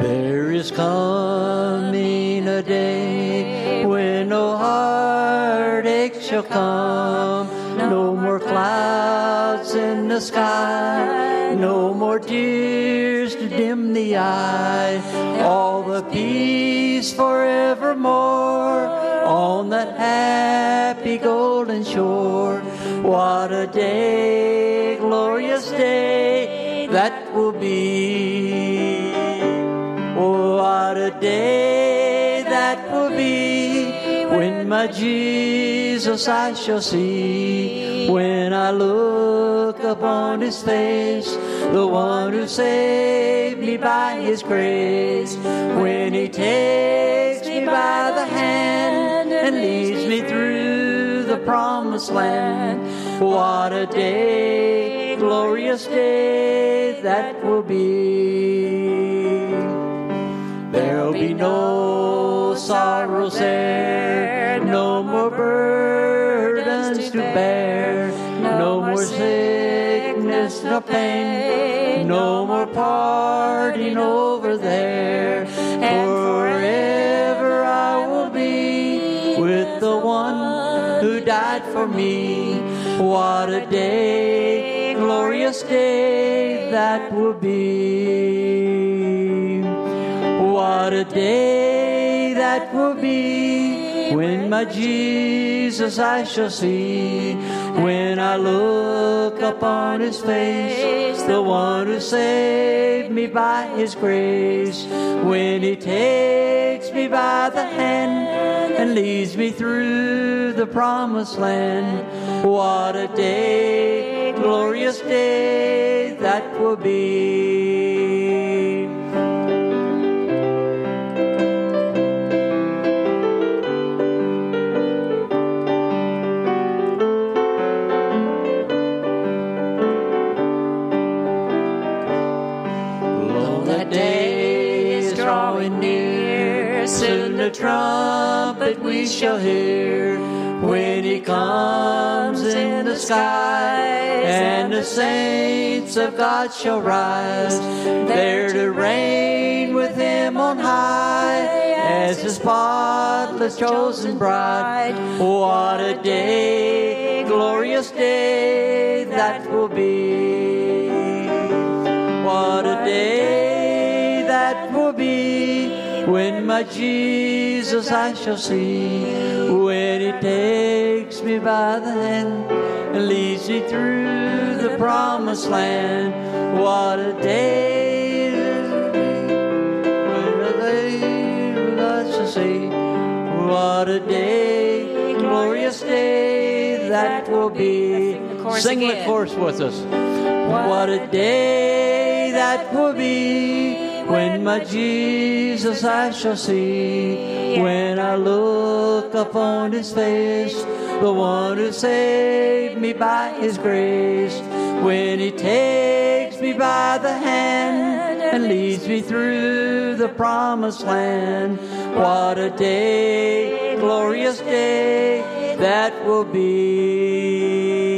There is coming a day when no heartache shall come, no more clouds in the sky, no more tears to dim the eye, all the peace forevermore on that happy golden shore. What a day, glorious day that will be. What a day that will be when my Jesus I shall see. When I look upon His face, the one who saved me by His grace. When He takes me by the hand and leads me through the promised land. What a day, glorious day that will be. There'll be no sorrows there, no more burdens to bear, no more sickness nor pain, no more parting over there. And forever I will be with the one who died for me. What a day, glorious day that will be. What a day that will be when my Jesus I shall see. When I look upon His face, the one who saved me by His grace. When He takes me by the hand and leads me through the promised land. What a day, glorious day that will be. Soon the trumpet we shall hear, when He comes in the skies, and the saints of God shall rise, there to reign with Him on high, as His spotless chosen bride. What a day, glorious day that will be. What a day that will be when my Jesus I shall see. When He takes me by the hand and leads me through the promised land. What a day, when I shall see. What a day, glorious day that will be. Sing the chorus with us. What a day that will be when my Jesus I shall see. When I look upon His face, the one who saved me by His grace. When He takes me by the hand and leads me through the promised land. What a day, glorious day that will be.